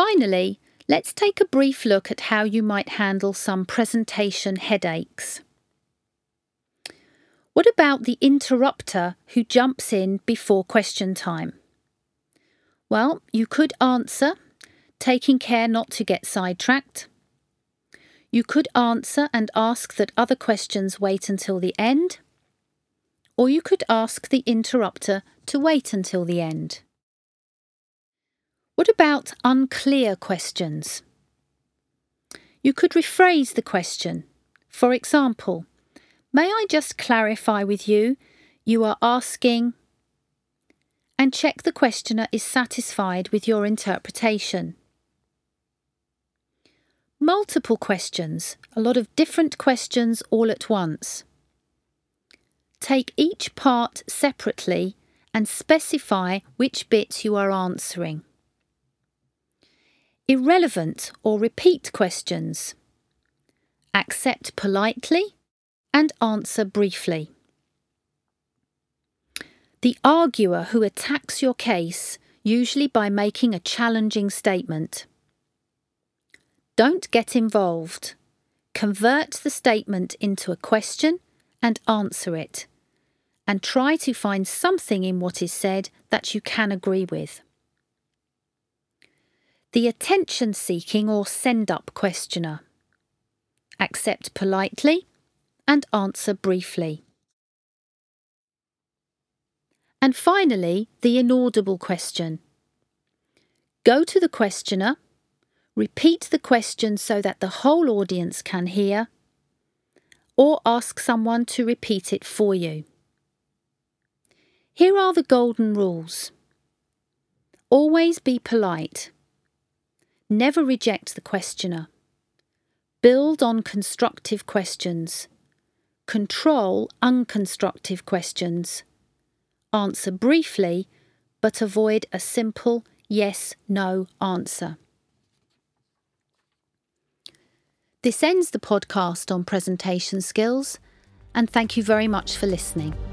Finally, let's take a brief look at how you might handle some presentation headaches. What about the interrupter who jumps in before question time? Well, you could answer, taking care not to get sidetracked. You could answer and ask that other questions wait until the end. Or you could ask the interrupter to wait until the end. What about unclear questions? You could rephrase the question. For example, may I just clarify with you, you are asking, and check the questioner is satisfied with your interpretation. Multiple questions, a lot of different questions all at once. Take each part separately and specify which bit you are answering. Irrelevant or repeat questions. Accept politely and answer briefly. The arguer who attacks your case, usually by making a challenging statement. Don't get involved. Convert the statement into a question and answer it. And try to find something in what is said that you can agree with. The attention-seeking or send-up questioner. Accept politely and answer briefly. And finally, the inaudible question. Go to the questioner, repeat the question so that the whole audience can hear, or ask someone to repeat it for you. Here are the golden rules. Always be polite. Never reject the questioner. Build on constructive questions. Control unconstructive questions. Answer briefly, but avoid a simple yes/no answer. This ends the podcast on presentation skills, and thank you very much for listening.